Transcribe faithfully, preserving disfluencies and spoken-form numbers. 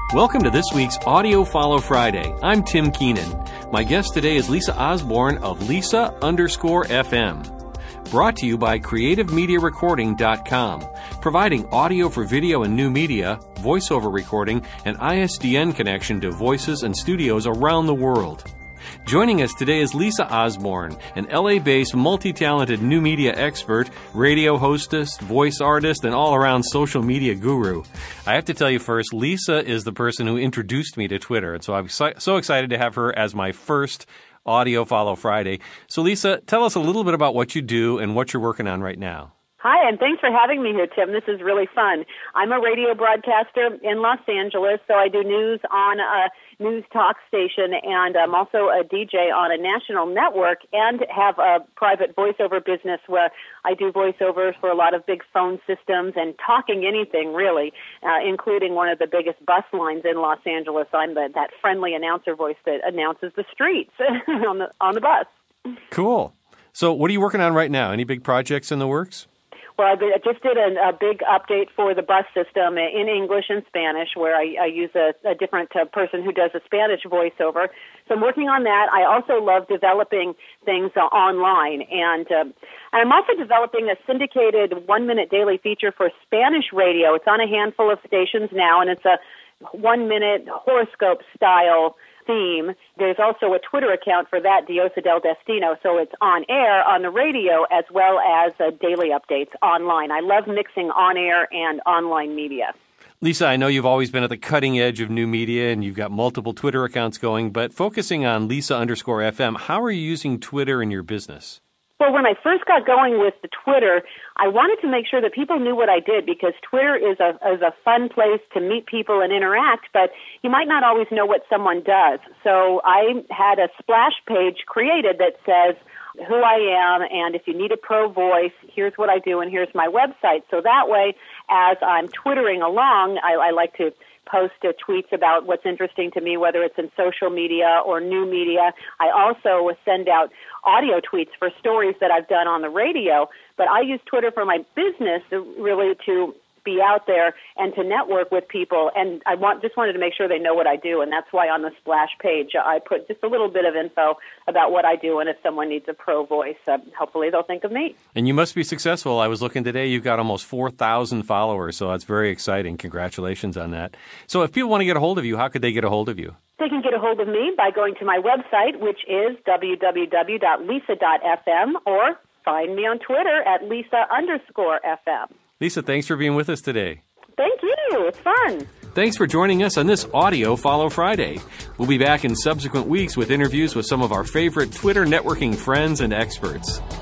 Welcome to this week's Audio Follow Friday. I'm Tim Keenan. My guest today is Lisa Osborne of Lisa underscore F M. Brought to you by creative media recording dot com, providing audio for video and new media, voiceover recording, and I S D N connection to voices and studios around the world. Joining us today is Lisa Osborne, an L A-based, multi-talented new media expert, radio hostess, voice artist, and all-around social media guru. I have to tell you first, Lisa is the person who introduced me to Twitter, and so I'm so excited to have her as my first Audio Follow Friday. So Lisa, tell us a little bit about what you do and what you're working on right now. Hi, and thanks for having me here, Tim. This is really fun. I'm a radio broadcaster in Los Angeles, so I do news on a news talk station, and I'm also a D J on a national network and have a private voiceover business where I do voiceovers for a lot of big phone systems and talking anything, really, uh, including one of the biggest bus lines in Los Angeles. I'm the, that friendly announcer voice that announces the streets on the on the bus. Cool. So what are you working on right now? Any big projects in the works? Well, I just did a, a big update for the bus system in English and Spanish, where I, I use a, a different uh, person who does a Spanish voiceover. So I'm working on that. I also love developing things uh, online, and, uh, and I'm also developing a syndicated one-minute daily feature for Spanish radio. It's on a handful of stations now, and it's a one-minute horoscope-style theme. There's also a Twitter account for that, Diosa del Destino, so it's on air, on the radio, as well as uh, daily updates online. I love mixing on-air and online media. Lisa, I know you've always been at the cutting edge of new media, and you've got multiple Twitter accounts going, but focusing on Lisa underscore F M, how are you using Twitter in your business? Well, when I first got going with the Twitter, I wanted to make sure that people knew what I did, because Twitter is a is a fun place to meet people and interact, but you might not always know what someone does. So I had a splash page created that says who I am, and if you need a pro voice, here's what I do, and here's my website. So that way, as I'm Twittering along, I, I like to post uh, tweets about what's interesting to me, whether it's in social media or new media. I also send out audio tweets for stories that I've done on the radio, but I use Twitter for my business really to be out there and to network with people, and I want just wanted to make sure they know what I do, and that's why on the splash page I put just a little bit of info about what I do, and if someone needs a pro voice, uh, hopefully they'll think of me. And you must be successful. I was looking today, you've got almost four thousand followers, so that's very exciting. Congratulations on that. So if people want to get a hold of you, how could they get a hold of you? They can get a hold of me by going to my website, which is w w w dot lisa dot f m, or find me on Twitter at Lisa underscore F M. Lisa, thanks for being with us today. Thank you. It's fun. Thanks for joining us on this Audio Follow Friday. We'll be back in subsequent weeks with interviews with some of our favorite Twitter networking friends and experts.